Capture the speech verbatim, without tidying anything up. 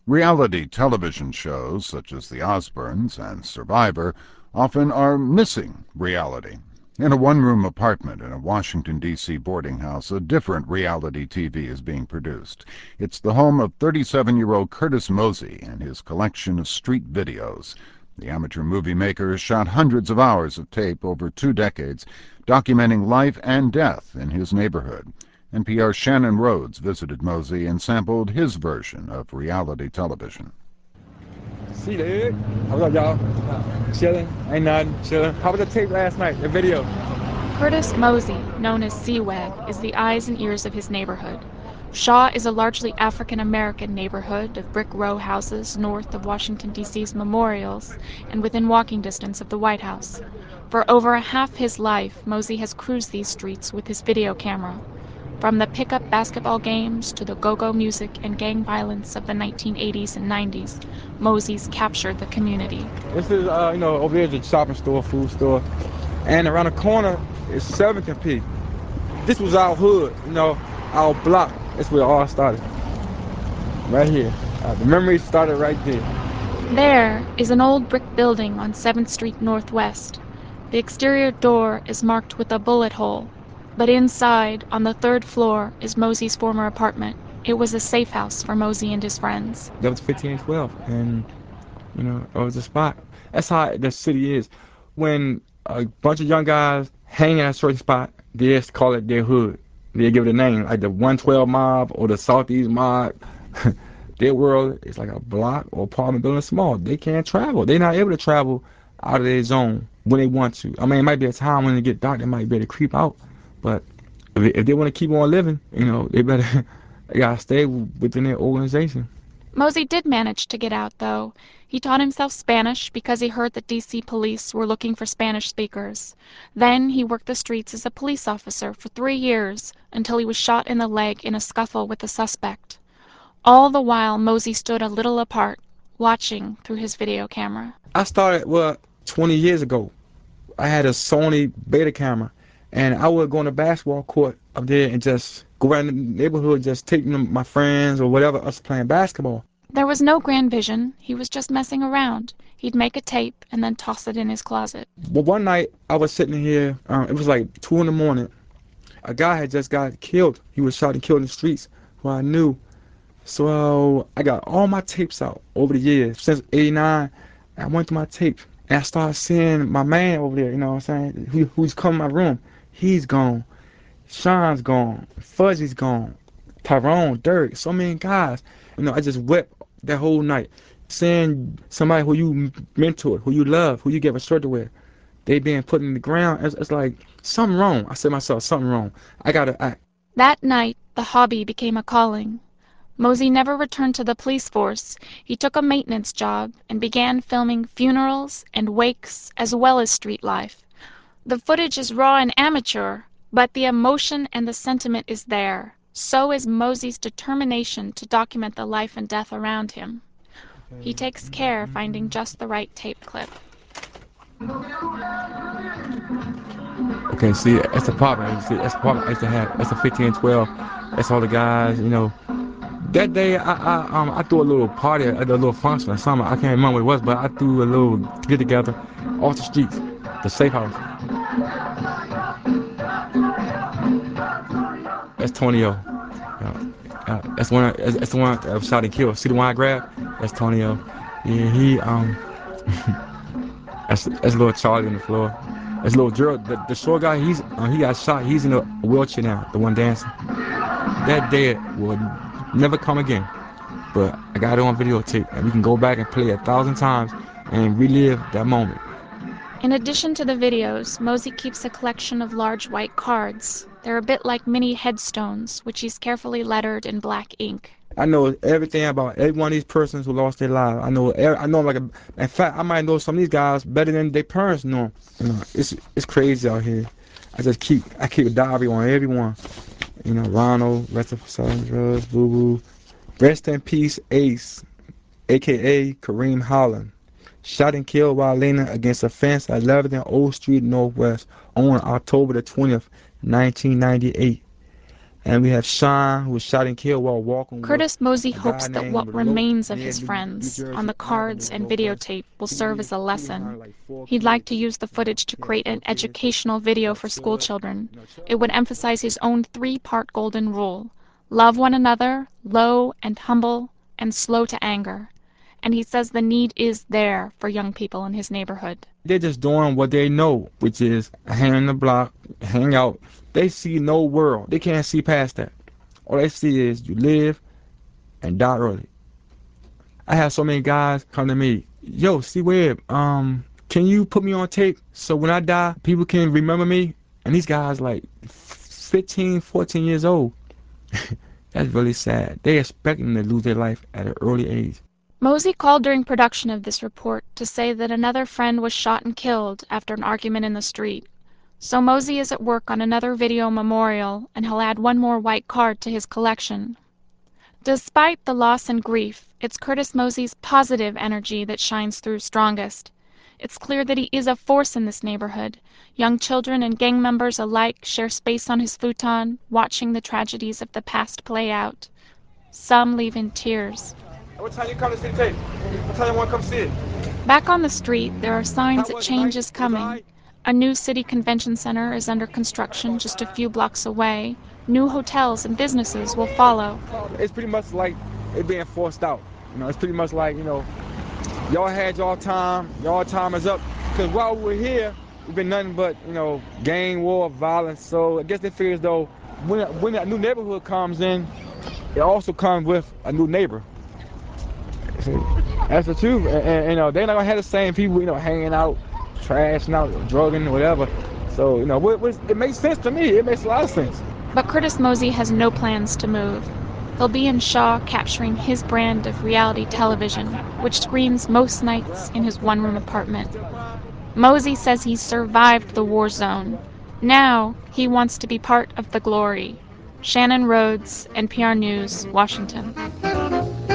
Reality television shows, such as The Osbournes and Survivor, often are missing reality. In a one-room apartment in a Washington, D C boarding house, a different reality T V is being produced. It's the home of thirty-seven-year-old Curtis Mosey and his collection of street videos. The amateur movie maker has shot hundreds of hours of tape over two decades, documenting life and death in his neighborhood. N P R's Shannon Rhodes visited Mosey and sampled his version of reality television. See that? What's up, y'all? Chilling. Ain't nothing. Chilling. How was the tape last night? The video? Curtis Mosey, known as C-Wag, is the eyes and ears of his neighborhood. Shaw is a largely African-American neighborhood of brick row houses north of Washington, D C's memorials and within walking distance of the White House. For over a half his life, Mosey has cruised these streets with his video camera. From the pickup basketball games to the go-go music and gang violence of the nineteen eighties and nineties, Mosey's captured the community. This is, uh, you know, over there is a shopping store, food store, and around the corner is seventh and P. This was our hood, you know, our block. That's where it all started. Right here. Uh, the memories started right there. There is an old brick building on seventh Street Northwest. The exterior door is marked with a bullet hole. But inside, on the third floor, is Mosey's former apartment. It was a safe house for Mosey and his friends. That was fifteen twelve, and, you know, it was a spot. That's how the city is. When a bunch of young guys hang at a certain spot, they just call it their hood. They give it a name, like the one twelve mob or the Southeast mob. Their world is like a block or apartment building small. They can't travel. They're not able to travel out of their zone when they want to. I mean, it might be a time when they get dark, they might be able to creep out. But if they want to keep on living, you know, they better they gotta stay within their organization. Mosey did manage to get out, though. He taught himself Spanish because he heard that D C police were looking for Spanish speakers. Then he worked the streets as a police officer for three years until he was shot in the leg in a scuffle with a suspect. All the while, Mosey stood a little apart, watching through his video camera. I started, well, twenty years ago. I had a Sony Beta camera. And I would go on the basketball court up there and just go around the neighborhood, just taking my friends or whatever, us playing basketball. There was no grand vision. He was just messing around. He'd make a tape and then toss it in his closet. Well, one night I was sitting here, um, it was like two in the morning. A guy had just got killed. He was shot and killed in the streets, who I knew. So I got all my tapes out over the years. Since eighty-nine, I went through my tape. And I started seeing my man over there, you know what I'm saying, who, who's come in my room. He's gone. Sean's gone. Fuzzy's gone. Tyrone, Dirk, so many guys. You know, I just wept that whole night. Seeing somebody who you mentored, who you love, who you gave a shirt to wear, they being put in the ground, it's, it's like, something wrong. I said to myself, something wrong. I gotta act. That night, the hobby became a calling. Mosey never returned to the police force. He took a maintenance job and began filming funerals and wakes as well as street life. The footage is raw and amateur, but the emotion and the sentiment is there. So is Mosey's determination to document the life and death around him. He takes care finding just the right tape clip. Okay, see, that's the problem. See, that's the problem I used to have. That's the fifteen twelve. That's all the guys, you know. That day, I I um I threw a little party, a little function or something. I can't remember what it was, but I threw a little get together off the streets, the safe house. That's Tonio. Yeah, uh, that's one. That's the one that was shot and killed. See the one I grabbed? That's Tonio. Yeah, he um. that's that's little Charlie on the floor. That's little Gerald. The, the short guy. He's uh, he got shot. He's in a wheelchair now. The one dancing. That day will never come again. But I got it on videotape, and we can go back and play it a thousand times and relive that moment. In addition to the videos, Mosey keeps a collection of large white cards. They're a bit like mini headstones, which he's carefully lettered in black ink. I know everything about every one of these persons who lost their lives. I know, every, I know, like, a, in fact, I might know some of these guys better than their parents know. You know, it's it's crazy out here. I just keep, I keep a diary on everyone. You know, Ronald, rest of selling drugs, Boo Boo. Rest in peace, Ace, A K A Kareem Holland. Shot and killed while leaning against a fence at eleventh and Old Street Northwest on October the twentieth, nineteen ninety-eight. And we have Sean, who was shot and killed while walking. Curtis Mosey a guy hopes that named what Lo- remains of near his New- friends New Jersey, on the cards and videotape will serve as a lesson. He'd like to use the footage to create an educational video for school children. It would emphasize his own three-part golden rule: love one another, low and humble, and slow to anger. And he says the need is there for young people in his neighborhood. They're just doing what they know, which is hang on the block, hang out. They see no world. They can't see past that. All they see is you live and die early. I have so many guys come to me, yo, C-Webb, um, can you put me on tape so when I die, people can remember me? And these guys like fifteen, fourteen years old. That's really sad. They expect them to lose their life at an early age. Mosey called during production of this report to say that another friend was shot and killed after an argument in the street. So Mosey is at work on another video memorial, and he'll add one more white card to his collection. Despite the loss and grief, it's Curtis Mosey's positive energy that shines through strongest. It's clear that he is a force in this neighborhood. Young children and gang members alike share space on his futon, watching the tragedies of the past play out. Some leave in tears. What time you come to see the tape? What time you want to come see it? Back on the street, there are signs How that was it, change Mike? is Was it coming. alright? A new city convention center is under construction just a few blocks away. New hotels and businesses will follow. It's pretty much like it being forced out. You know, it's pretty much like, you know, y'all had y'all time, y'all time is up. Because while we were here, we've been nothing but, you know, gang war, violence. So I guess they figure as though when, when a new neighborhood comes in, it also comes with a new neighbor. That's the truth. And, and you know, they're not gonna have the same people, you know, hanging out, trashing out, drugging, whatever. So, you know, what, what, it makes sense to me. It makes a lot of sense. But Curtis Mosey has no plans to move. He'll be in Shaw capturing his brand of reality television, which screens most nights in his one-room apartment. Mosey says he's survived the war zone. Now he wants to be part of the glory. Shannon Rhodes, N P R News, Washington.